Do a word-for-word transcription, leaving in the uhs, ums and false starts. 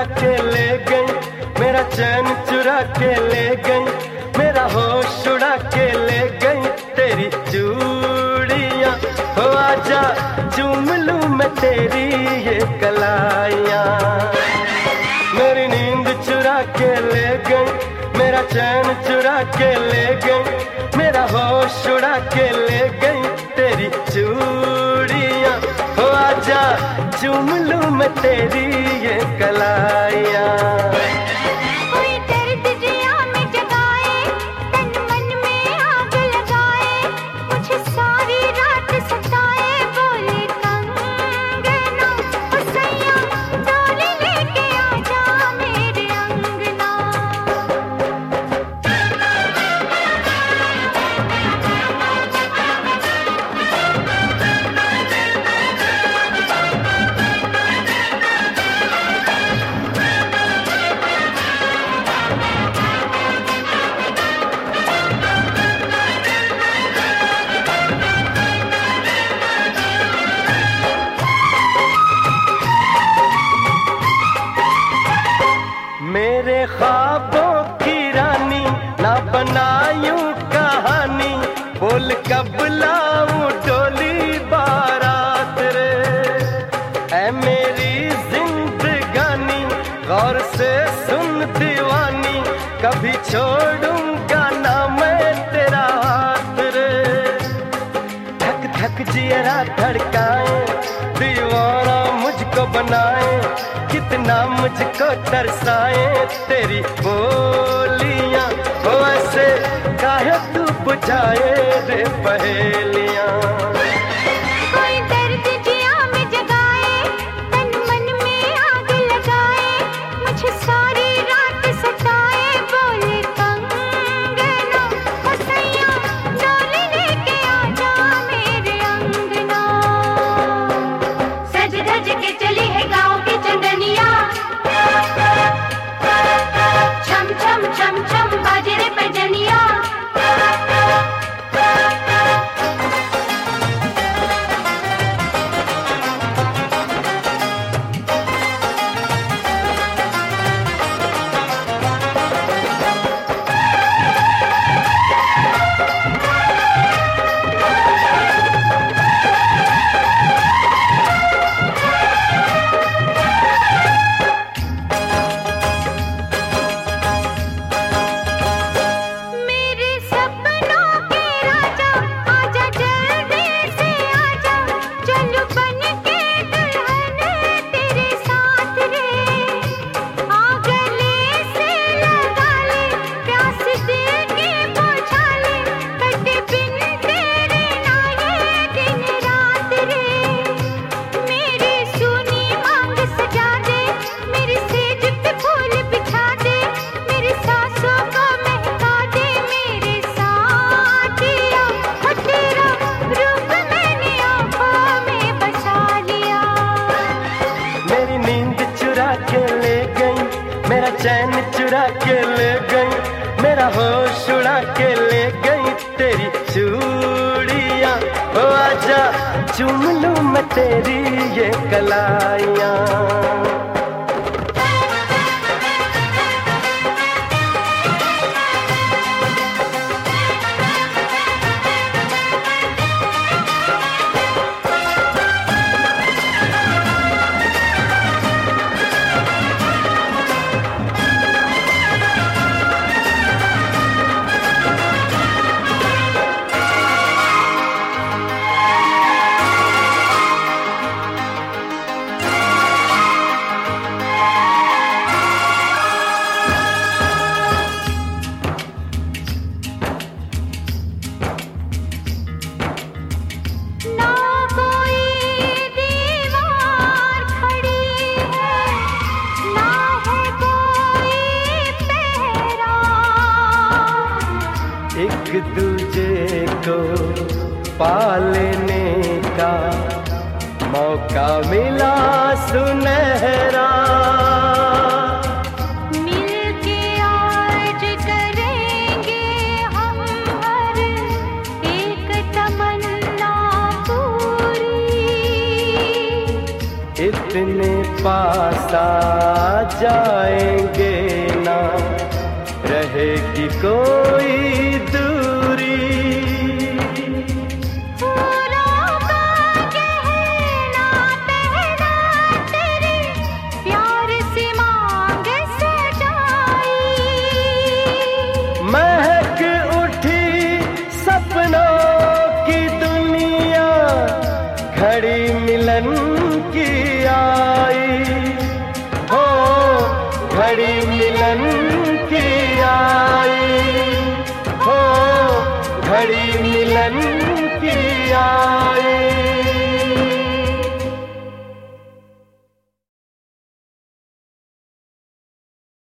के ले गई, मेरा चैन चुरा के ले गई, मेरा होश उड़ा के ले गई तेरी चूड़ियां। हो आजा चूम लूं मैं तेरी ये कलाइयां। मेरी नींद चुरा के ले गई, मेरा चैन चुरा के ले गई, मेरा होश उड़ा के ले गई तेरी चूड़ियां। हो आजा चूम लूं मैं तेरी ये कलाइयां। मेरे ख्वाबों की रानी ना बनायूं कहानी, बोल कब लाऊं डोली बारात रे। ऐ मेरी जिंदगानी गौर से सुन दीवानी, कभी छोड़ूंगा ना मैं तेरा हाथ रे। धक धक जियरा धड़काए, दीवाना मुझको बनाए, कितना मुझको तरसाए तेरी बोलियां। हो ऐसे काहे तू बुझाए रे पहेलियां। कोई दर्द जिया में जगाए, तन मन में आग लगाए, मुझे सारी रात सताए, बोले कंगना। हो सैया डोली लेके आजा मेरे अंगना। सज धज के चली है गाँव की चंदनिया, छम छम छम छम बाजे रे पैजनिया। मेरा चैन चुरा के ले गई, मेरा होश उड़ा के ले गई तेरी चूड़ियां। हो आजा चूम लूं मैं तेरी ये कलाइयां। एक दूजे को पालने का मौका मिला सुनहरा, मिलके आज करेंगे हम हर एक तमन्ना पूरी। इतने पास आ जाएंगे ना रहेगी कोई दूरी। फूलों का गहना पहना तेरी प्यार सी मांग सजाई। महक उठी सपनों की दुनिया घड़ी मिलन की आई। हो घड़ी मिलन की आई। हो घड़ी मिलन